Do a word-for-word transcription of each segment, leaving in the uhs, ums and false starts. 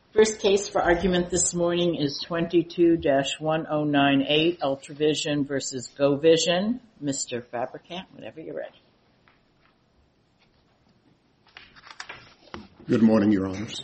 First case for argument this morning is twenty-two dash one oh nine eight, Ultravision versus GoVision. Mister Fabricant, whenever you're ready. Good morning, Your Honors.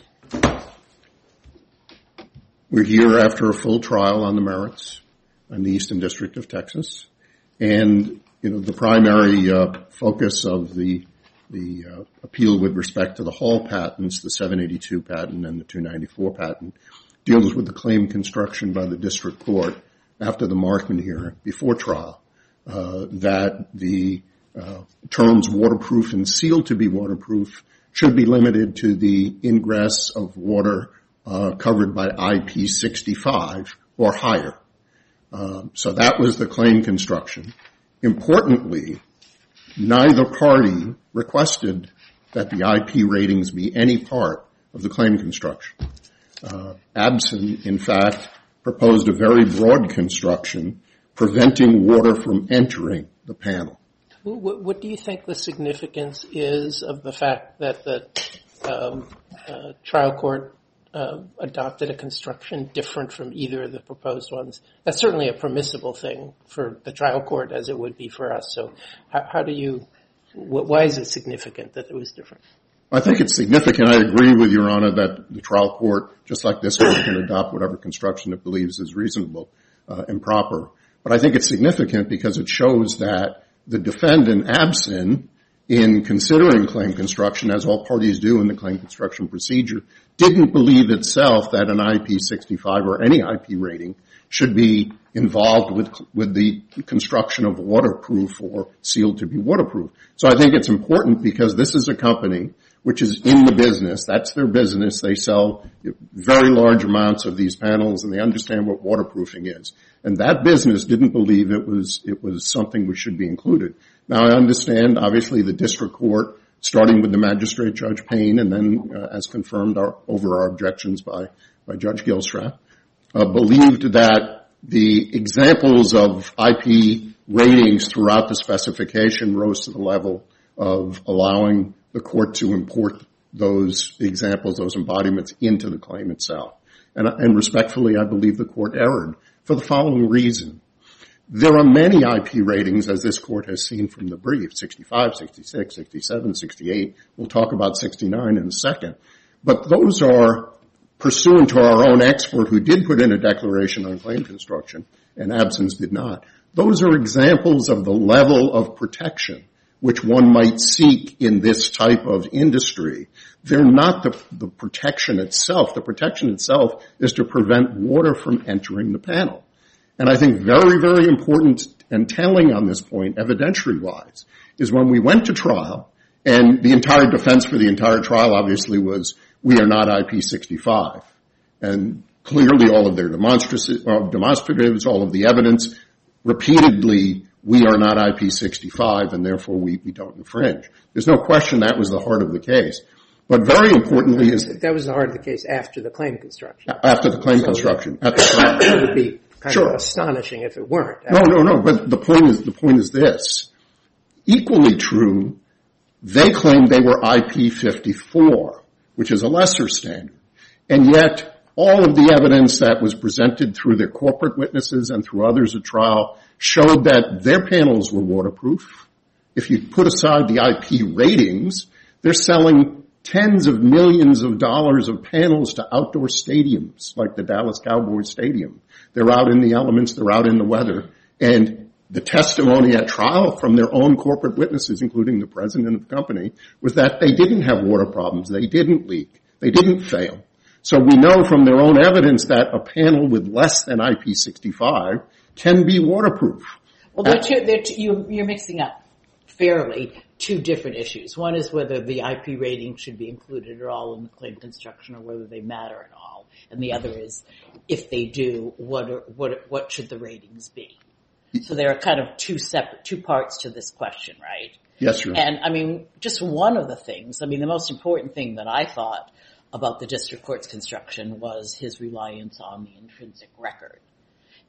We're here after a full trial on the merits in the Eastern District of Texas. And, you know, the primary uh, focus of the the uh, appeal with respect to the Hall patents, the seven eighty-two patent and the two ninety-four patent, deals with the claim construction by the district court after the Markman hearing before trial, uh, that the uh, terms waterproof and sealed to be waterproof should be limited to the ingress of water uh, covered by I P sixty-five or higher. Uh, so that was the claim construction. Importantly, neither party requested that the I P ratings be any part of the claim construction. Uh, Absen, in fact, proposed a very broad construction preventing water from entering the panel. What, what do you think the significance is of the fact that the um, uh, trial court uh, adopted a construction different from either of the proposed ones? That's certainly a permissible thing for the trial court, as it would be for us. So how, how do you, wh- why is it significant that it was different? I think it's significant. I agree with Your Honor that the trial court, just like this court, can adopt whatever construction it believes is reasonable uh, and proper. But I think it's significant because it shows that the defendant, Absen, in considering claim construction, as all parties do in the claim construction procedure, didn't believe itself that an I P sixty-five or any I P rating should be involved with with the construction of waterproof or sealed to be waterproof. So I think it's important because this is a company which is in the business. That's their business. They sell very large amounts of these panels, and they understand what waterproofing is. And that business didn't believe it was it was something which should be included. Now, I understand, obviously, the district court, starting with the magistrate, Judge Payne, and then, uh, as confirmed our, over our objections by, by Judge Gilstrap, uh, believed that the examples of I P ratings throughout the specification rose to the level of allowing the court to import those examples, those embodiments, into the claim itself. And, and respectfully, I believe the court erred for the following reason. There are many I P ratings, as this court has seen from the brief, sixty-five, sixty-six, sixty-seven, sixty-eight. We'll talk about sixty-nine in a second. But those are pursuant to our own expert who did put in a declaration on claim construction, and Absence did not. Those are examples of the level of protection which one might seek in this type of industry. They're not the, the protection itself. The protection itself is to prevent water from entering the panel. And I think very, very important and telling on this point, evidentiary-wise, is when we went to trial, and the entire defense for the entire trial obviously was, we are not I P sixty-five. And clearly all of their demonstratives, all of the evidence, repeatedly, we are not I P sixty-five, and therefore we, we don't infringe. There's no question that was the heart of the case. But very importantly is... That was the heart of the case after the claim construction. After the claim so construction. At the trial. It would be kind sure. of astonishing if it weren't. No, no, no. But the point is, the point is this. Equally true, they claimed they were I P fifty-four, which is a lesser standard. And yet, all of the evidence that was presented through their corporate witnesses and through others at trial showed that their panels were waterproof. If you put aside the I P ratings, they're selling tens of millions of dollars of panels to outdoor stadiums like the Dallas Cowboys Stadium. They're out in the elements, they're out in the weather. And the testimony at trial from their own corporate witnesses, including the president of the company, was that they didn't have water problems. They didn't leak. They didn't fail. So we know from their own evidence that a panel with less than I P sixty-five can be waterproof. Well, they're two, they're two, you, you're mixing up fairly two different issues. One is whether the I P rating should be included at all in the claim construction or whether they matter at all. And the other is, if they do, what are, what what should the ratings be? So there are kind of two separate, two parts to this question, right? Yes, Your Honor. And I mean, just one of the things, I mean, the most important thing that I thought about the district court's construction was his reliance on the intrinsic record.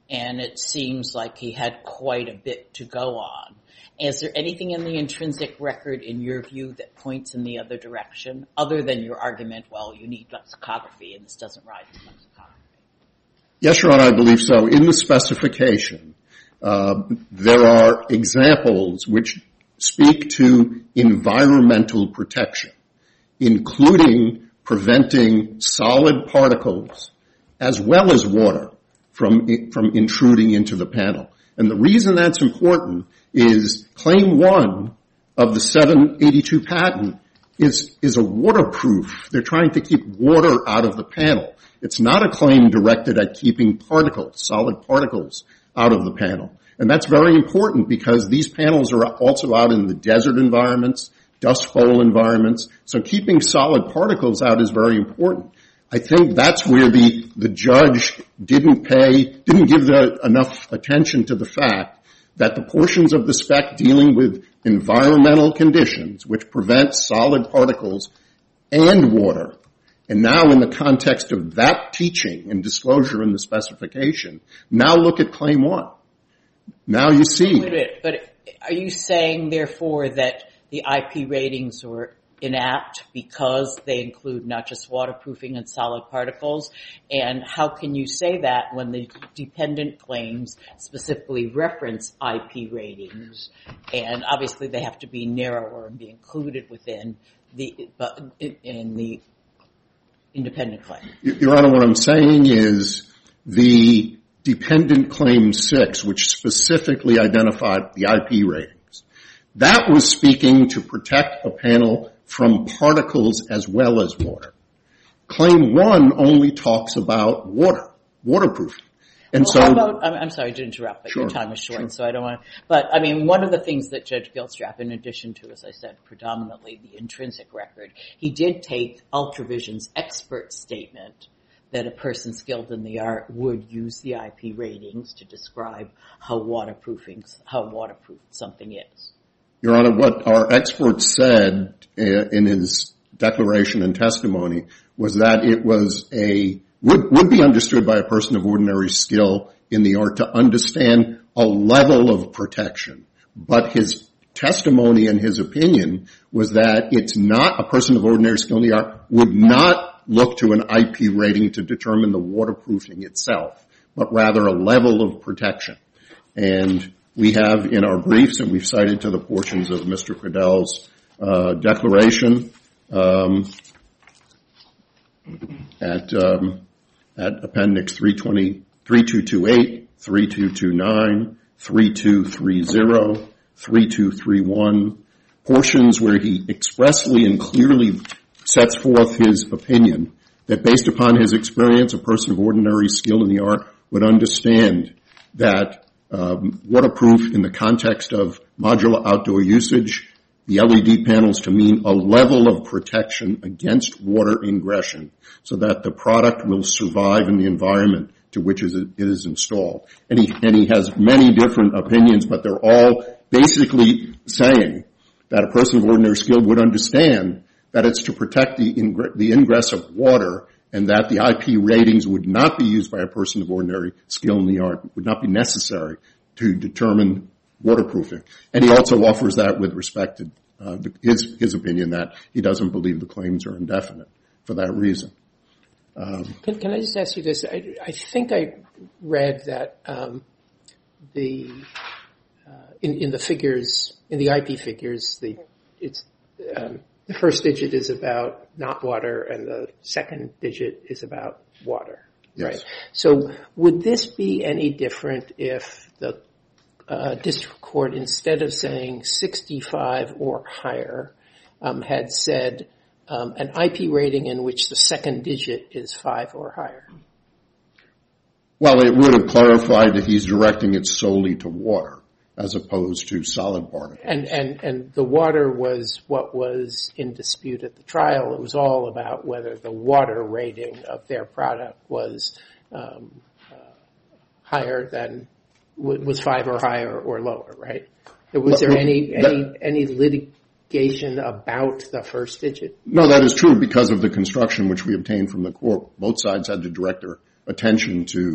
and it seems like he had quite a bit to go on. Is there anything in the intrinsic record, in your view, that points in the other direction, other than your argument, well, you need lexicography, and this doesn't rise to lexicography? Yes, Your Honor, I believe so. In the specification, uh, there are examples which speak to environmental protection, including preventing solid particles as well as water from, from intruding into the panel. And the reason that's important is Claim one of the seven eighty-two patent is, is a waterproof. They're trying to keep water out of the panel. It's not a claim directed at keeping particles, solid particles, out of the panel. And that's very important because these panels are also out in the desert environments, dust bowl environments. So keeping solid particles out is very important. I think that's where the, the judge didn't pay, didn't give the, enough attention to the fact that the portions of the spec dealing with environmental conditions, which prevent solid particles and water, and now in the context of that teaching and disclosure in the specification, now look at Claim one. Now you see. Wait a minute, but are you saying, therefore, that the I P ratings were inapt because they include not just waterproofing and solid particles? And how can you say that when the dependent claims specifically reference I P ratings? And obviously they have to be narrower and be included within the, in the independent claim. Your Honor, what I'm saying is the dependent claim six, which specifically identified the I P ratings, that was speaking to protect a panel from particles as well as water. Claim one only talks about water, waterproofing. And well, so, how about, I'm, I'm sorry to interrupt, but sure, your time is short, sure. so I don't want to, but I mean, one of the things that Judge Gilstrap, in addition to, as I said, predominantly the intrinsic record, he did take Ultravision's expert statement that a person skilled in the art would use the I P ratings to describe how waterproofing, how waterproof something is. Your Honor, what our expert said in his declaration and testimony was that it was a, would, would be understood by a person of ordinary skill in the art to understand a level of protection. But his testimony and his opinion was that it's not, a person of ordinary skill in the art would not look to an I P rating to determine the waterproofing itself, but rather a level of protection. And we have in our briefs, and we've cited to the portions of Mister Credell's uh, declaration um, at um, at Appendix three twenty, three two two eight, three two two nine, three two three zero, three two three one, portions where he expressly and clearly sets forth his opinion that based upon his experience, a person of ordinary skill in the art would understand that Um, waterproof in the context of modular outdoor usage, the L E D panels to mean a level of protection against water ingression so that the product will survive in the environment to which it is installed. And he, and he has many different opinions, but they're all basically saying that a person of ordinary skill would understand that it's to protect the, ingre- the ingress of water, and that the I P ratings would not be used by a person of ordinary skill in the art, would not be necessary to determine waterproofing. And he also offers that with respect to uh, his, his opinion that he doesn't believe the claims are indefinite for that reason. Um, can, can I just ask you this? I, I think I read that um, the uh, in, in the figures, in the I P figures, the it's um, the first digit is about not water, and the second digit is about water, yes. Right? So would this be any different if the uh, district court, instead of saying sixty-five or higher, um, had said um, an I P rating in which the second digit is five or higher? Well, it would have clarified that he's directing it solely to water as opposed to solid particles. And, and, and the water was what was in dispute at the trial. It was all about whether the water rating of their product was um, uh, higher than, was five or higher or lower, right? Was there any, any, any litigation about the first digit? No, that is true because of the construction which we obtained from the court. Both sides had to direct their attention to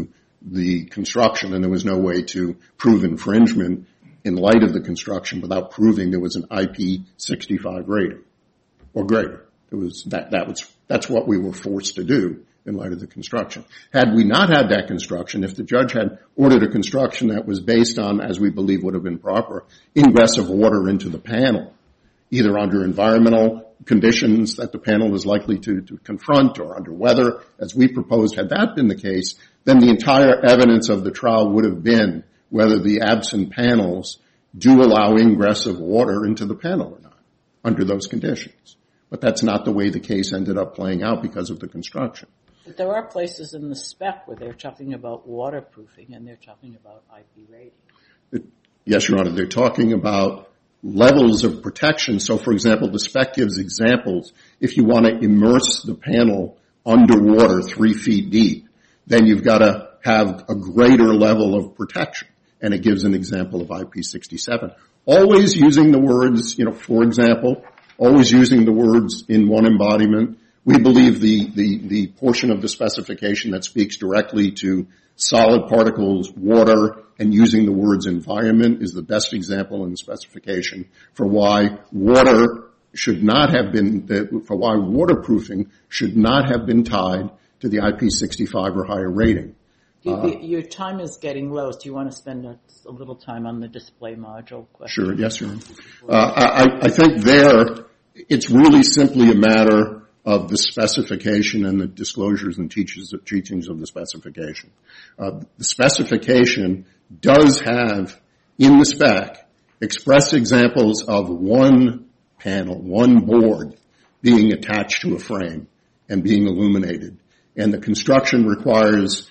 the construction, and there was no way to prove infringement in light of the construction without proving there was an I P sixty-five rating or greater. It was that, that was, that's what we were forced to do in light of the construction. Had we not had that construction, if the judge had ordered a construction that was based on, as we believe would have been proper, ingress of water into the panel, either under environmental conditions that the panel is likely to, to confront or under weather, as we proposed, had that been the case, then the entire evidence of the trial would have been whether the absent panels do allow ingress of water into the panel or not under those conditions. But that's not the way the case ended up playing out because of the construction. But there are places in the spec where they're talking about waterproofing and they're talking about I P rating. It, yes, Your Honor, they're talking about levels of protection. So, for example, the spec gives examples. If you want to immerse the panel underwater three feet deep, then you've got to have a greater level of protection. And it gives an example of I P sixty-seven. Always using the words, you know, for example, always using the words in one embodiment. We believe the, the, the portion of the specification that speaks directly to solid particles, water, and using the words environment is the best example in the specification for why water should not have been, for why waterproofing should not have been tied to the I P sixty-five or higher rating. Uh, Your time is getting low. Do you want to spend a, a little time on the display module question? Sure, yes, Your Honor. Uh, I, I think there it's really simply a matter of the specification and the disclosures and teachings, teachings of the specification. Uh, the specification does have in the spec express examples of one panel, one board being attached to a frame and being illuminated. And the construction requires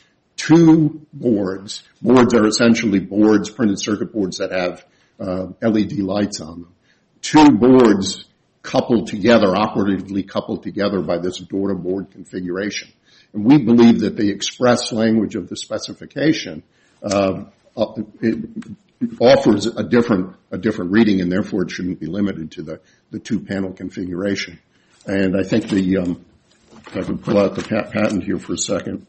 two boards. Boards are essentially boards, printed circuit boards that have uh, L E D lights on them. Two boards coupled together, operatively coupled together by this door-to-board configuration. And we believe that the express language of the specification uh, it offers a different a different reading, and therefore it shouldn't be limited to the, the two-panel configuration. And I think the um, if I can pull out the pat- patent here for a second.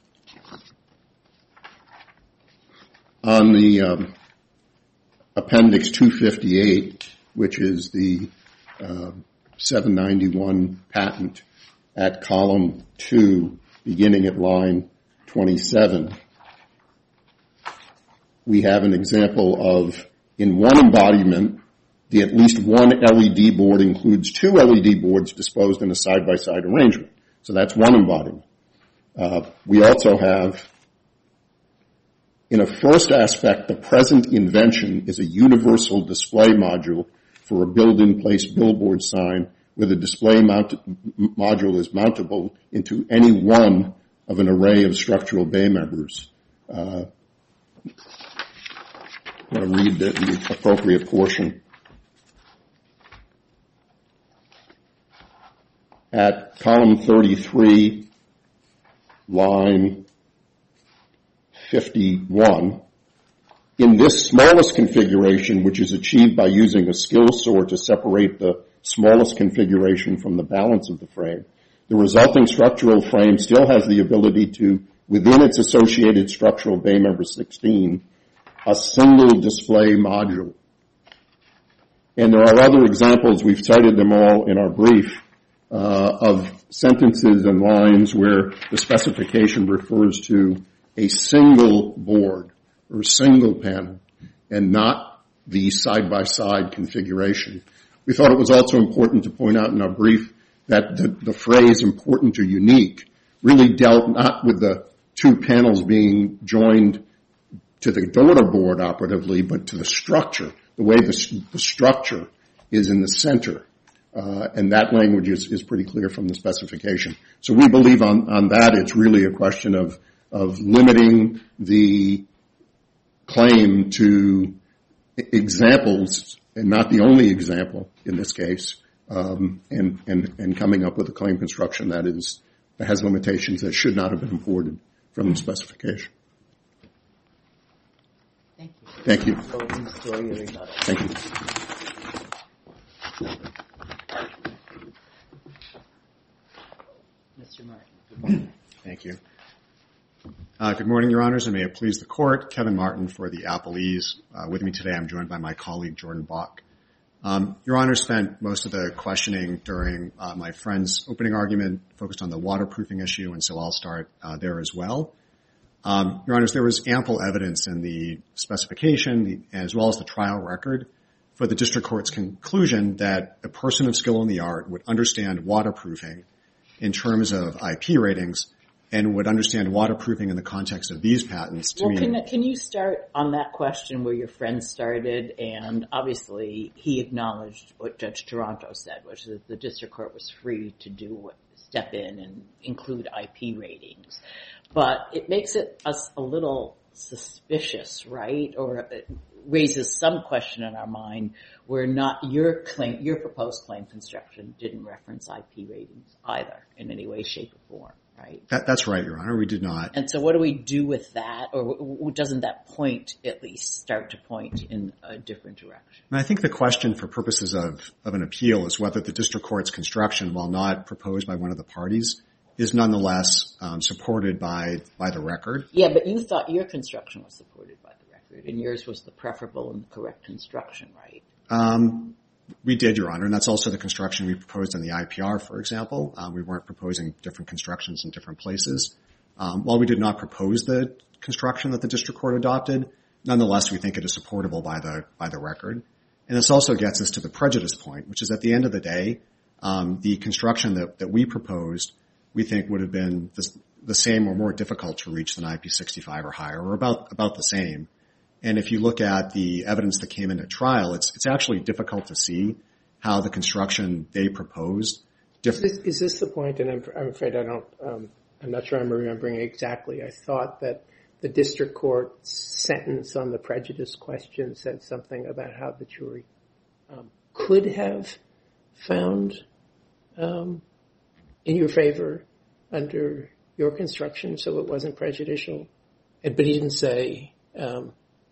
On the um, Appendix two fifty-eight, which is the uh, seven ninety-one patent at column two, beginning at line twenty-seven, we have an example of, in one embodiment, the at least one L E D board includes two L E D boards disposed in a side-by-side arrangement. So that's one embodiment. Uh, we also have, in a first aspect, the present invention is a universal display module for a build-in-place billboard sign where the display mount- module is mountable into any one of an array of structural bay members. Uh, I'm going to read the, the appropriate portion. At column thirty-three, line fifty-one, in this smallest configuration, which is achieved by using a skill saw to separate the smallest configuration from the balance of the frame, the resulting structural frame still has the ability to, within its associated structural bay member sixteen, a single display module. And there are other examples, we've cited them all in our brief, uh, of sentences and lines where the specification refers to a single board or single panel and not the side-by-side configuration. We thought it was also important to point out in our brief that the, the phrase important or unique really dealt not with the two panels being joined to the daughter board operatively, but to the structure, the way the, the structure is in the center. Uh, and that language is, is pretty clear from the specification. So we believe on, on that it's really a question of, of limiting the claim to examples, and not the only example in this case, um, and, and, and coming up with a claim construction that is, that has limitations that should not have been imported from the specification. Thank you. Thank you. Thank you. Mister Martin, good morning. Thank you. Uh, good morning, Your Honors, and may it please the Court. Kevin Martin for the Appellees. Uh, with me today, I'm joined by my colleague, Jordan Bach. Um, Your Honor spent most of the questioning during uh, my friend's opening argument focused on the waterproofing issue, and so I'll start uh, there as well. Um, Your Honors, there was ample evidence in the specification, the, as well as the trial record, for the district court's conclusion that a person of skill in the art would understand waterproofing in terms of I P ratings and would understand waterproofing in the context of these patents to well, mean... Can, can you start on that question where your friend started, and obviously he acknowledged what Judge Toronto said, which is that the district court was free to do what, step in and include I P ratings. But it makes it us a little suspicious, right? Or it raises some question in our mind where not your claim, your proposed claim construction didn't reference I P ratings either in any way, shape, or form. Right. That, that's right, Your Honor. We did not. And so what do we do with that? Or doesn't that point at least start to point in a different direction? And I think the question for purposes of, of an appeal is whether the district court's construction, while not proposed by one of the parties, is nonetheless um, supported by, by the record. Yeah, but you thought your construction was supported by the record, and yours was the preferable and the correct construction, right? Um We did, Your Honor, and that's also the construction we proposed in the I P R, for example. Um, we weren't proposing different constructions in different places. Um, while we did not propose the construction that the district court adopted, nonetheless, we think it is supportable by the by the record. And this also gets us to the prejudice point, which is at the end of the day, um, the construction that, that we proposed, we think would have been the, the same or more difficult to reach than I P sixty-five or higher, or about about the same. And if you look at the evidence that came in at trial, it's it's actually difficult to see how the construction they proposed. Diff- is, this, is this the point? And I'm, I'm afraid I don't. Um, I'm not sure I'm remembering exactly. I thought that the district court sentence on the prejudice question said something about how the jury um, could have found um, in your favor under your construction, so it wasn't prejudicial. But he didn't say. Um,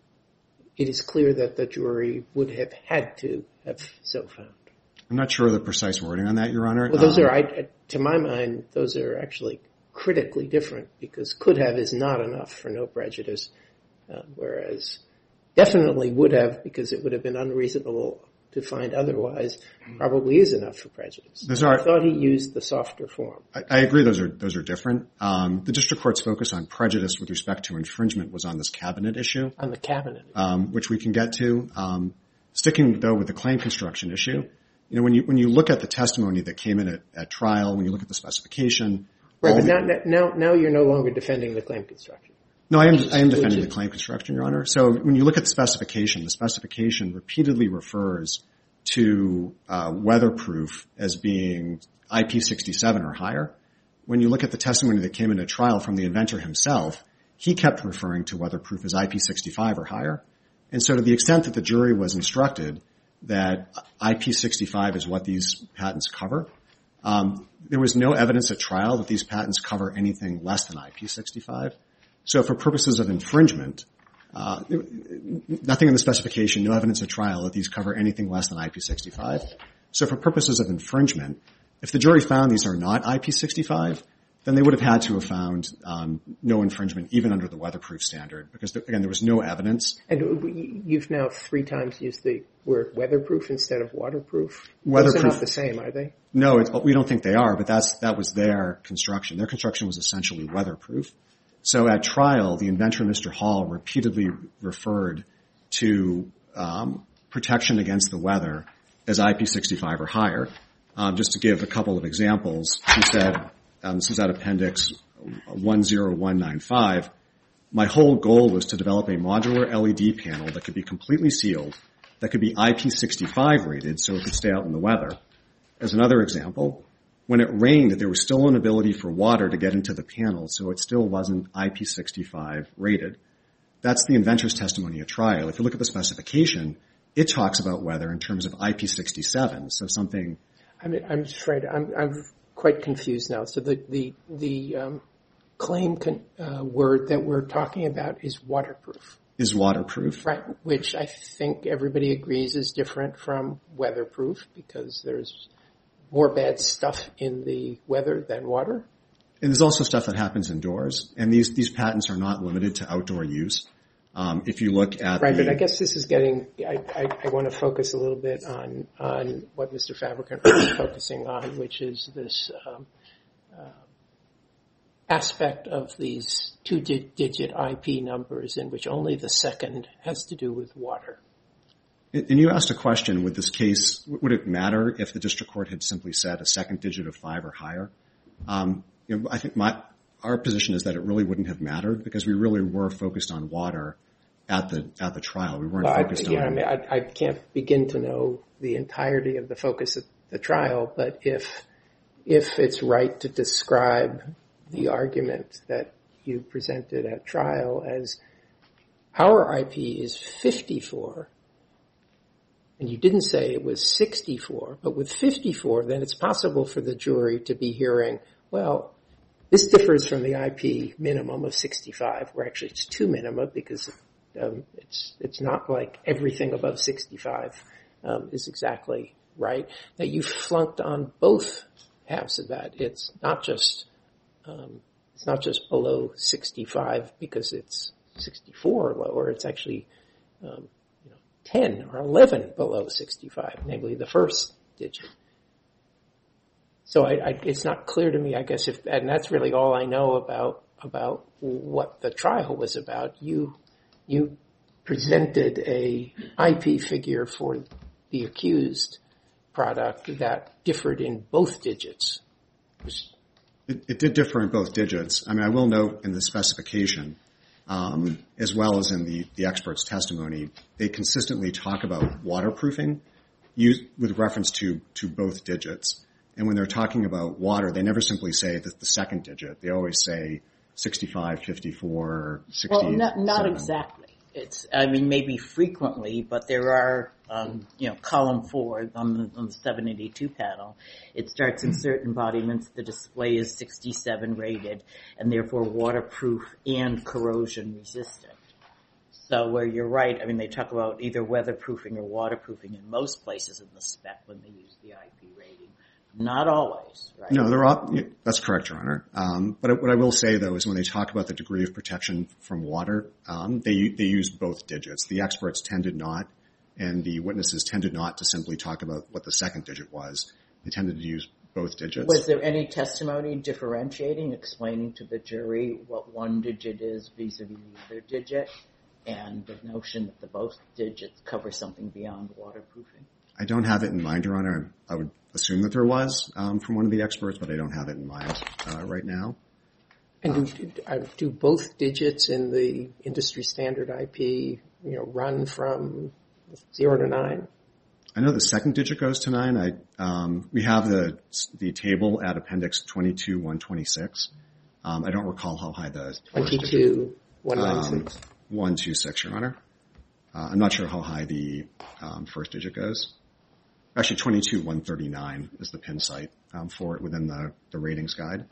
It is clear that the jury would have had to have so found. I'm not sure of the precise wording on that, Your Honor. Well, those um, are, I, to my mind, those are actually critically different because could have is not enough for no prejudice, uh, whereas definitely would have because it would have been unreasonable to find otherwise probably is enough for prejudice. Those are, I thought he used the softer form. I, I agree those are those are different. Um, the district court's focus on prejudice with respect to infringement was on this cabinet issue. On the cabinet. Um, which we can get to. Um, sticking, though, with the claim construction issue, you know, when you when you look at the testimony that came in at, at trial, when you look at the specification. Right, but now, now, now you're no longer defending the claim construction. No, I am, I am defending the claim construction, Your Honor. So when you look at the specification, the specification repeatedly refers to uh, weatherproof as being I P sixty-seven or higher. When you look at the testimony that came in at trial from the inventor himself, he kept referring to weatherproof as I P sixty-five or higher. And so to the extent that the jury was instructed that I P sixty-five is what these patents cover, um, there was no evidence at trial that these patents cover anything less than I P sixty-five. So for purposes of infringement, uh, nothing in the specification, no evidence at trial that these cover anything less than I P sixty-five. So for purposes of infringement, if the jury found these are not I P sixty-five, then they would have had to have found um, no infringement even under the weatherproof standard because, there, again, there was no evidence. And you've now three times used the word weatherproof instead of waterproof. Weatherproof. Those are not the same, are they? No, it's, we don't think they are, but that's that was their construction. Their construction was essentially weatherproof. So at trial, the inventor, Mister Hall, repeatedly referred to um, protection against the weather as I P sixty-five or higher. Um, just to give a couple of examples, he said, um, this is at Appendix one zero one nine five, my whole goal was to develop a modular L E D panel that could be completely sealed, that could be I P sixty-five rated so it could stay out in the weather. As another example, when it rained, there was still an ability for water to get into the panel, so it still wasn't I P sixty-five rated. That's the inventor's testimony at trial. If you look at the specification, it talks about weather in terms of I P sixty-seven, so something... I mean, I'm afraid I'm, I'm quite confused now. So the, the, the um, claim con, uh, word that we're talking about is waterproof. Is waterproof. Right, which I think everybody agrees is different from weatherproof because there's more bad stuff in the weather than water. And there's also stuff that happens indoors, and these these patents are not limited to outdoor use. Um, if you look at right, the, but I guess this is getting. I, I, I want to focus a little bit on on what Mister Fabricant was focusing on, which is this um, uh, aspect of these two-digit I P numbers in which only the second has to do with water. And you asked a question, would this case, would it matter if the district court had simply said a second digit of five or higher? Um, you know, I think my, our position is that it really wouldn't have mattered because we really were focused on water at the, at the trial. We weren't well, focused I, yeah, on... I mean, I, I can't begin to know the entirety of the focus of the trial, but if, if it's right to describe the argument that you presented at trial as our I P is fifty-four, and you didn't say it was sixty-four, but with fifty-four, then it's possible for the jury to be hearing, well, this differs from the I P minimum of sixty-five, where actually it's two minima because um, it's it's not like everything above sixty-five um, is exactly right. That you flunked on both halves of that. It's not just um, it's not just below sixty-five because it's sixty-four or lower. It's actually um, ten or eleven below sixty-five, namely the first digit. So I, I, it's not clear to me, I guess, if, and that's really all I know about about what the trial was about. You you presented a I P figure for the accused product that differed in both digits. It, it did differ in both digits. I mean, I will note in the specification, Um, as well as in the, the expert's testimony, they consistently talk about waterproofing used with reference to, to both digits. And when they're talking about water, they never simply say that the second digit. They always say sixty-five, fifty-four, sixty. Well, not, not exactly. It's, I mean, maybe frequently, but there are, um, you know, column four on the, on the seven eighty-two panel. It starts in certain embodiments. The display is sixty-seven rated and therefore waterproof and corrosion resistant. So where you're right, I mean, they talk about either weatherproofing or waterproofing in most places in the spec when they use the I P rating. Not always, right? No, they're all, that's correct, Your Honor. Um, but what I will say, though, is when they talk about the degree of protection from water, um, they they use both digits. The experts tended not, and the witnesses tended not to simply talk about what the second digit was. They tended to use both digits. Was there any testimony differentiating, explaining to the jury what one digit is vis-a-vis the other digit, and the notion that the both digits cover something beyond waterproofing? I don't have it in mind, Your Honor. I would assume that there was um, from one of the experts, but I don't have it in mind uh, right now. And do, uh, do both digits in the industry standard I P, you know, run from zero to nine? I know the second digit goes to nine. I um, we have the the table at Appendix twenty-two one twenty-six. Um, I don't recall how high the twenty-two one ninety-six. Um, one two six, Your Honor. Uh, I'm not sure how high the um, first digit goes. Actually, twenty-two one thirty-nine is the pin site um, for it within the, the ratings guide.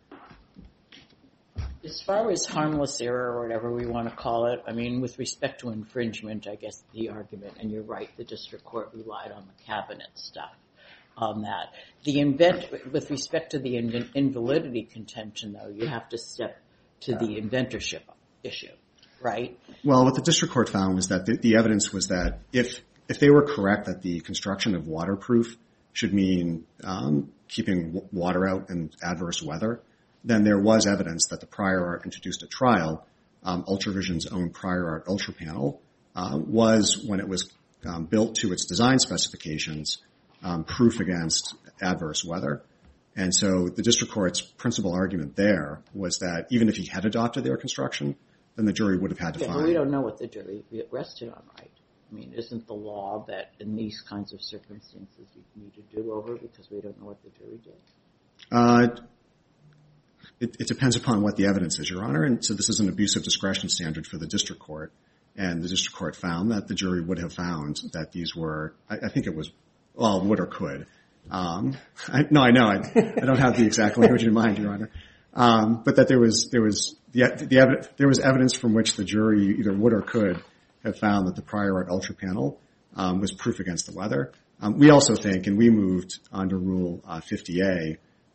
As far as harmless error or whatever we want to call it, I mean, with respect to infringement, I guess the argument, and you're right, the district court relied on the cabinet stuff on that. The invent, with respect to the in- invalidity contention, though, you have to step to the inventorship issue, right? Well, what the district court found was that the, the evidence was that if if they were correct that the construction of waterproof should mean um, keeping w- water out in adverse weather, then there was evidence that the prior art introduced at trial, um, Ultravision's own prior art Ultra panel, uh, was, when it was um, built to its design specifications, um, proof against adverse weather. And so the district court's principal argument there was that even if he had adopted their construction, then the jury would have had to yeah, find. But we don't know what the jury rested on, right? I mean, isn't the law that in these kinds of circumstances you need to do over because we don't know what the jury did? Uh, it, it depends upon what the evidence is, Your Honor. And so this is an abuse of discretion standard for the district court. And the district court found that the jury would have found that these were, I, I think it was, well, would or could. Um, I, no, I know. I, I don't have the exact language in mind, Your Honor. Um, but that there was, there was, the, the evidence, there was evidence from which the jury either would or could have found that the prior art Ultra panel um, was proof against the weather. Um, we also think, and we moved under Rule uh, fifty A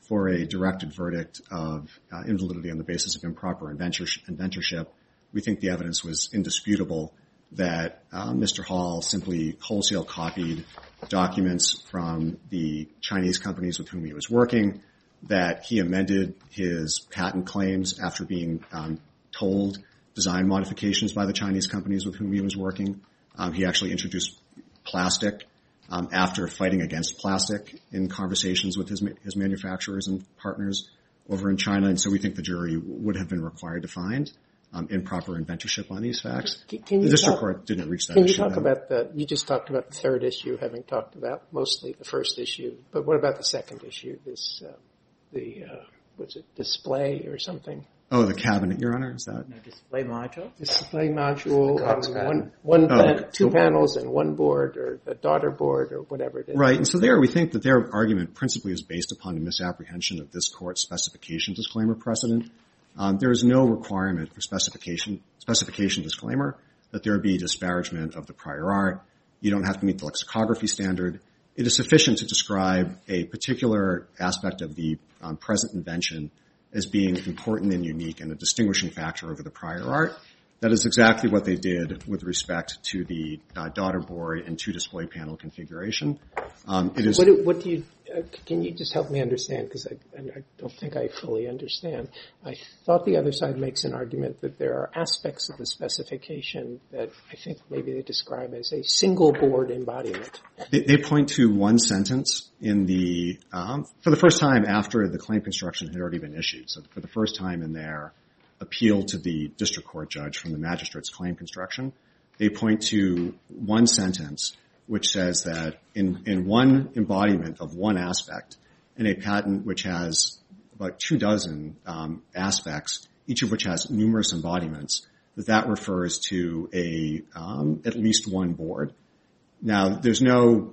for a directed verdict of uh, invalidity on the basis of improper inventor- inventorship. We think the evidence was indisputable that uh, Mister Hall simply wholesale copied documents from the Chinese companies with whom he was working, that he amended his patent claims after being um, told design modifications by the Chinese companies with whom he was working. Um, he actually introduced plastic um, after fighting against plastic in conversations with his, his manufacturers and partners over in China. And so we think the jury would have been required to find um, improper inventorship on these facts. Can, can the district talk, court didn't reach that can issue. Can you talk though. about the, you just talked about the third issue, having talked about mostly the first issue, but what about the second issue, this, uh, the, uh, what's it, display or something? Oh, the cabinet, Your Honor, is that? No display module. Display module, Cox and patent. one, one Oh, pan, okay. two panels and one board, or the daughter board, or whatever it is. Right, and so there we think that their argument principally is based upon a misapprehension of this court's specification disclaimer precedent. Um, there is no requirement for specification specification disclaimer that there be disparagement of the prior art. You don't have to meet the lexicography standard. It is sufficient to describe a particular aspect of the um, present invention as being important and unique and a distinguishing factor over the prior art. That is exactly what they did with respect to the uh, daughter board and two display panel configuration. Um, it is. What, do- what do you, uh, can you just help me understand, because I, I don't think I fully understand. I thought the other side makes an argument that there are aspects of the specification that I think maybe they describe as a single board embodiment. They, they point to one sentence in the, um, for the first time after the claim construction had already been issued. So for the first time in their appeal to the district court judge from the magistrate's claim construction, they point to one sentence which says that in, in one embodiment of one aspect in a patent which has about two dozen um, aspects, each of which has numerous embodiments, that that refers to a um, at least one board. Now, there's no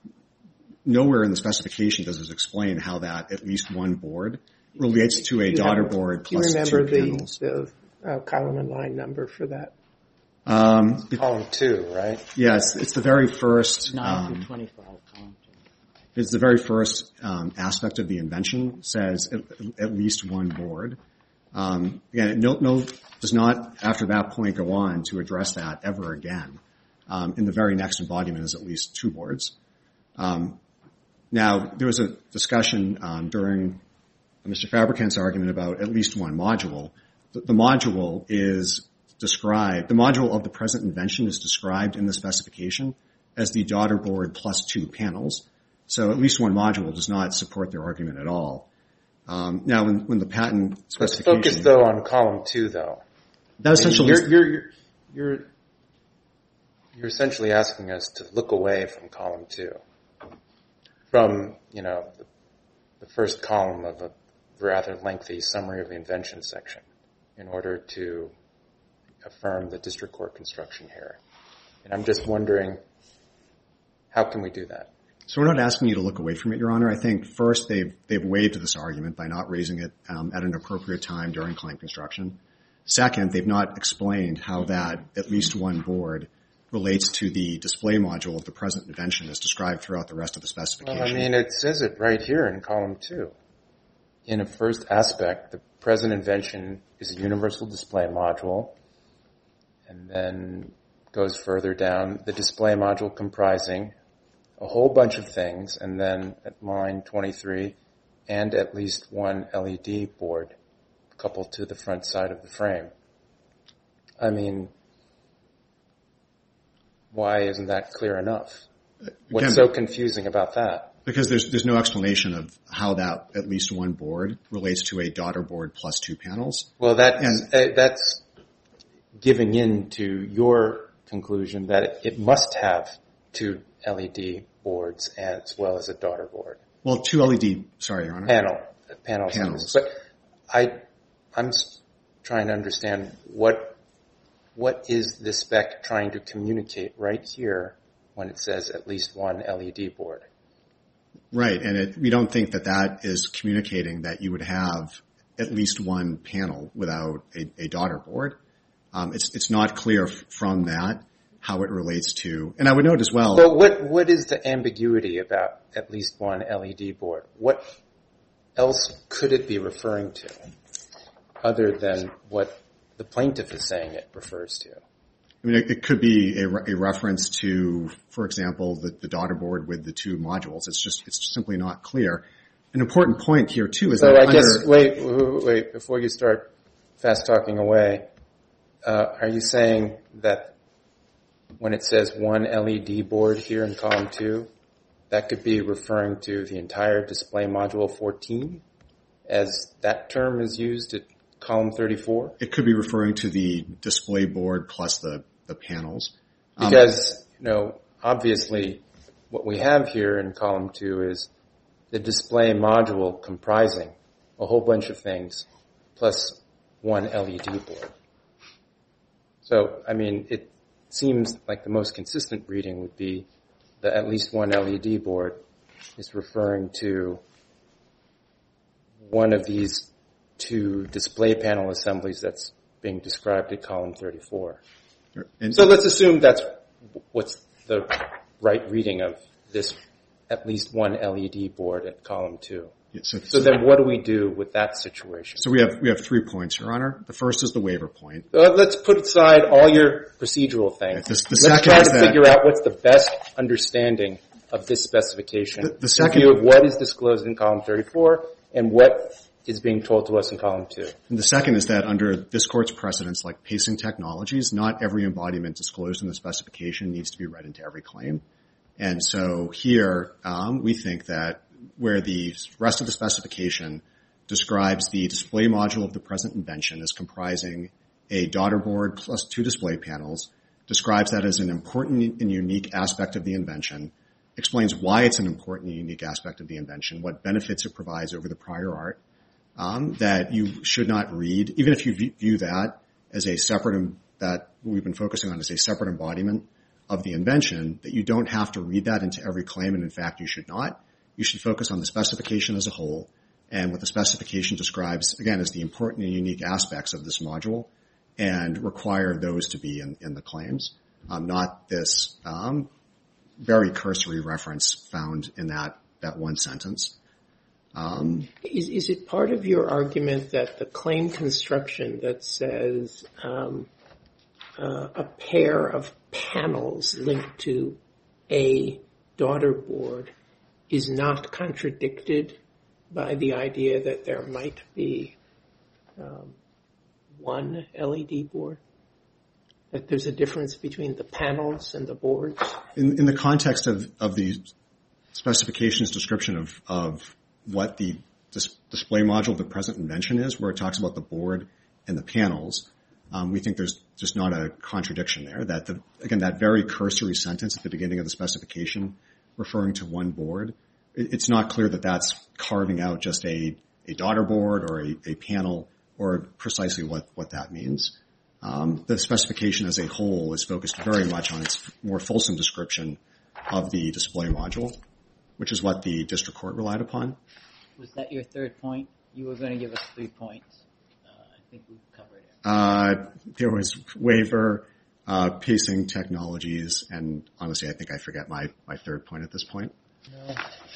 nowhere in the specification does it explain how that at least one board relates to a You daughter have- board Do you plus two remember the, panels. the uh, column and line number for that? Um, it- Column two, right? yeah, it's, it's the very first. nine Um, through twenty-five, column two. it's the very first um, aspect of the invention says at, at least one board. Um, again, no, no does not after that point go on to address that ever again. Um, in the very next embodiment is at least two boards. Um, now there was a discussion um, during Mister Fabricant's argument about at least one module. The, the module is described, the module of the present invention is described in the specification as the daughter board plus two panels. So at least one module does not support their argument at all. Um, now, when, when the patent Let's specification, focus though on column two, though. that I mean, essentially you're, you're you're you're you're essentially asking us to look away from column two, from you know the, the first column of a rather lengthy summary of the invention section, in order to affirm the district court construction here. And I'm just wondering, how can we do that? So we're not asking you to look away from it, Your Honor. I think first they've they've waived this argument by not raising it um, at an appropriate time during claim construction. Second, they've not explained how that at least one board relates to the display module of the present invention as described throughout the rest of the specification. Well, I mean, it says it right here in column two. In a first aspect, the present invention is a universal display module, and then goes further down, the display module comprising a whole bunch of things, and then at line twenty-three, and at least one L E D board coupled to the front side of the frame. I mean, why isn't that clear enough? What's Again, so confusing about that? Because there's there's no explanation of how that at least one board relates to a daughter board plus two panels. Well, that's, And- uh, that's giving in to your conclusion that it must have two L E D boards as well as a daughter board. Well, two L E D, sorry, Your Honor. Panel, panels. Panels. But I, I'm s- trying to understand what, what is the spec trying to communicate right here when it says at least one L E D board? Right, and it, we don't think that that is communicating that you would have at least one panel without a, a daughter board. Um, it's it's not clear f- from that how it relates to, and I would note as well. Well, what, what is the ambiguity about at least one L E D board? What, else could it be referring to other than what the plaintiff is saying it refers to? I mean, it, it could be a, re- a reference to, for example, the, the daughter board with the two modules. It's just, it's simply not clear. An important point here, too, is so that I under... guess, wait, wait, wait, before you start fast talking away, uh, are you saying that when it says one L E D board here in column two, that could be referring to the entire display module fourteen, as that term is used at column thirty-four? It could be referring to the display board plus the, the panels. Because, um, you know, obviously what we have here in column two is the display module comprising a whole bunch of things plus one L E D board. So, I mean, it seems like the most consistent reading would be that at least one L E D board is referring to one of these two display panel assemblies that's being described at column thirty-four. And so let's assume that's what's the right reading of this at least one L E D board at column two. Yeah, so, so then what do we do with that situation? So we have we have three points, Your Honor. The first is the waiver point. Uh, let's put aside all your procedural things. Yeah, this, the let's second try is to that, figure out what's the best understanding of this specification the, the second, in view of what is disclosed in column thirty-four and what is being told to us in column two. And the second is that under this Court's precedents like Pacing Technologies, not every embodiment disclosed in the specification needs to be read into every claim. And so here, um, we think that where the rest of the specification describes the display module of the present invention as comprising a daughter board plus two display panels, describes that as an important and unique aspect of the invention, explains why it's an important and unique aspect of the invention, what benefits it provides over the prior art, um, that you should not read, even if you view that as a separate, that we've been focusing on as a separate embodiment of the invention, that you don't have to read that into every claim, and in fact you should not. You should focus on the specification as a whole, and what the specification describes, again, as the important and unique aspects of this module, and require those to be in, in the claims, um, not this um, very cursory reference found in that, that one sentence. Um, is, is it part of your argument that the claim construction that says um, uh, a pair of panels linked to a daughter board is not contradicted by the idea that there might be um, one L E D board? That there's a difference between the panels and the boards? In, in the context of, of the specifications description of, of what the dis- display module of the present invention is, where it talks about the board and the panels, um, we think there's just not a contradiction there. That the, again, that very cursory sentence at the beginning of the specification referring to one board, it, it's not clear that that's carving out just a, a daughter board or a, a panel or precisely what, what that means. Um, the specification as a whole is focused very much on its more fulsome description of the display module, which is what the district court relied upon. Was that your third point? You were going to give us three points. Uh, I think we've covered it. Uh, there was waiver, uh, pacing technologies, and honestly, I think I forget my, my third point at this point. No.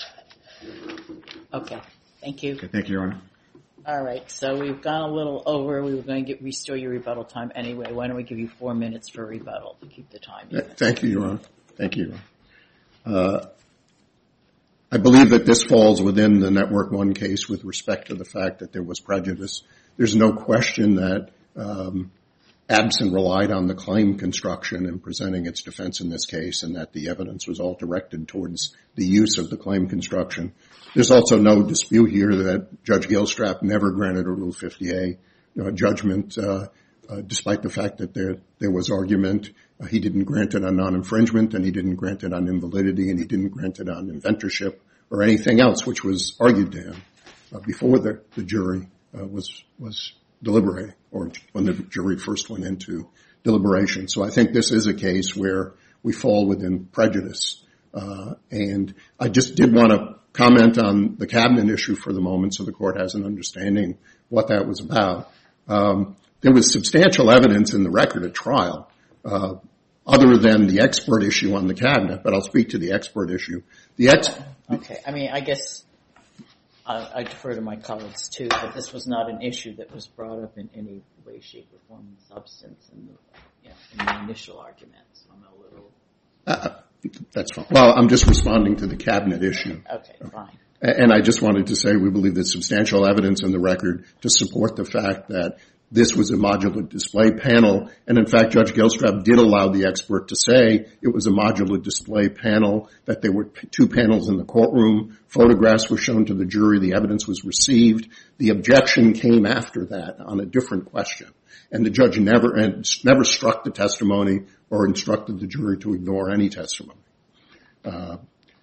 Okay. Thank you. Okay, thank you, Your Honor. All right, so we've gone a little over. We were going to get, restore your rebuttal time anyway. Why don't we give you four minutes for rebuttal to keep the time even? Thank you, Your Honor. Thank you, Your Honor. Uh, I believe that this falls within the Network One case with respect to the fact that there was prejudice. There's no question that um, Absen relied on the claim construction in presenting its defense in this case, and that the evidence was all directed towards the use of the claim construction. There's also no dispute here that Judge Gilstrap never granted a Rule fifty A uh, judgment, uh, uh, despite the fact that there there was argument. Uh, he didn't grant it on non-infringement, and he didn't grant it on invalidity, and he didn't grant it on inventorship or anything else which was argued to him uh, before the, the jury uh, was was deliberating, or when the jury first went into deliberation. So I think this is a case where we fall within prejudice. Uh, and I just did want to comment on the cabinet issue for the moment so the court has an understanding what that was about. Um, there was substantial evidence in the record at trial, uh, other than the expert issue on the cabinet, but I'll speak to the expert issue. The ex- Okay, I mean, I guess uh, I defer to my colleagues too, but this was not an issue that was brought up in any way, shape, or form in substance in the, you know, in the initial argument. So I'm a little... Uh, that's fine. Well, I'm just responding to the cabinet issue. Okay, fine. And I just wanted to say we believe there's substantial evidence in the record to support the fact that this was a modular display panel. And in fact, Judge Gilstrap did allow the expert to say it was a modular display panel, that there were two panels in the courtroom. Photographs were shown to the jury. The evidence was received. The objection came after that on a different question. And the judge never, and never struck the testimony or instructed the jury to ignore any testimony. Uh,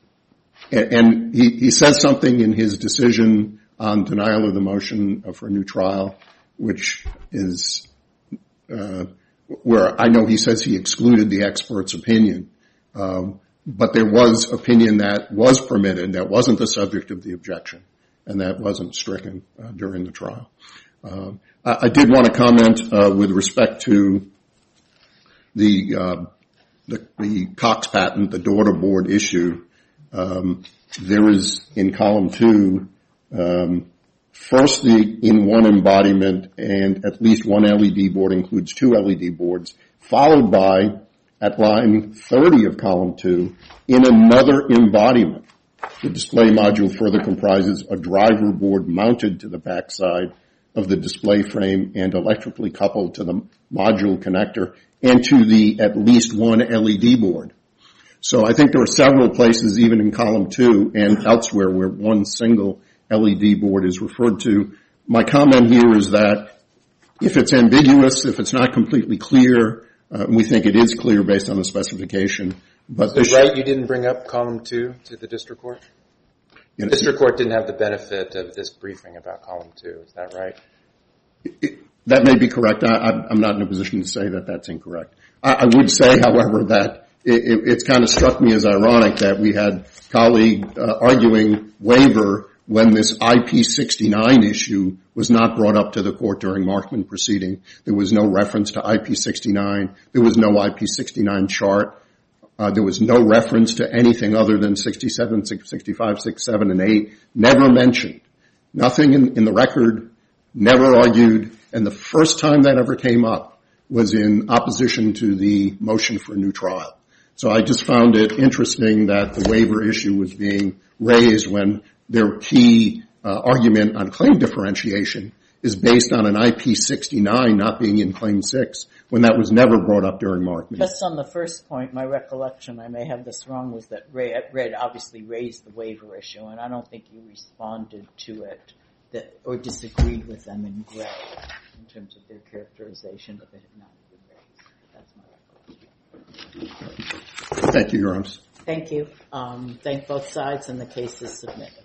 and and he, he says something in his decision on denial of the motion for a new trial, which is uh, where I know he says he excluded the expert's opinion. Um, but there was opinion that was permitted, that wasn't the subject of the objection, and that wasn't stricken uh, during the trial. Uh, I, I did want to comment uh, with respect to the, uh, the the Cox patent, the daughter board issue. Um, there is in column two, um, first the in one embodiment and at least one L E D board includes two L E D boards, followed by at line thirty of column two, in another embodiment, the display module further comprises a driver board mounted to the backside of the display frame and electrically coupled to the module connector and to the at least one L E D board. So I think there are several places, even in column two and elsewhere, where one single L E D board is referred to. My comment here is that if it's ambiguous, if it's not completely clear, uh, we think it is clear based on the specification. But is it right you didn't bring up column two to the district court? You know, the district court didn't have the benefit of this briefing about column two. Is that right? It, that may be correct. I, I'm not in a position to say that that's incorrect. I, I would say, however, that it, it, it's kind of struck me as ironic that we had colleague uh, arguing waiver when this I P sixty-nine issue was not brought up to the court during Markman proceeding. There was no reference to I P sixty-nine. There was no I P sixty-nine chart. Uh, there was no reference to anything other than sixty-seven, sixty-five, sixty-seven, and eight. Never mentioned. Nothing in, in the record, never argued, and the first time that ever came up was in opposition to the motion for a new trial. So I just found it interesting that the waiver issue was being raised when their key uh, argument on claim differentiation is based on an I P sixty-nine not being in Claim six, when that was never brought up during Markman. Just on the first point, my recollection, I may have this wrong, was that Red obviously raised the waiver issue, and I don't think you responded to it that, or disagreed with them in gray in terms of their characterization of it not being raised. That's my recollection. Thank you, Your Honor. Thank you. Um, thank both sides, and the case is submitted.